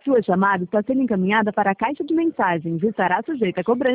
Sua chamada está sendo encaminhada para a caixa de mensagens e estará sujeita a cobrança.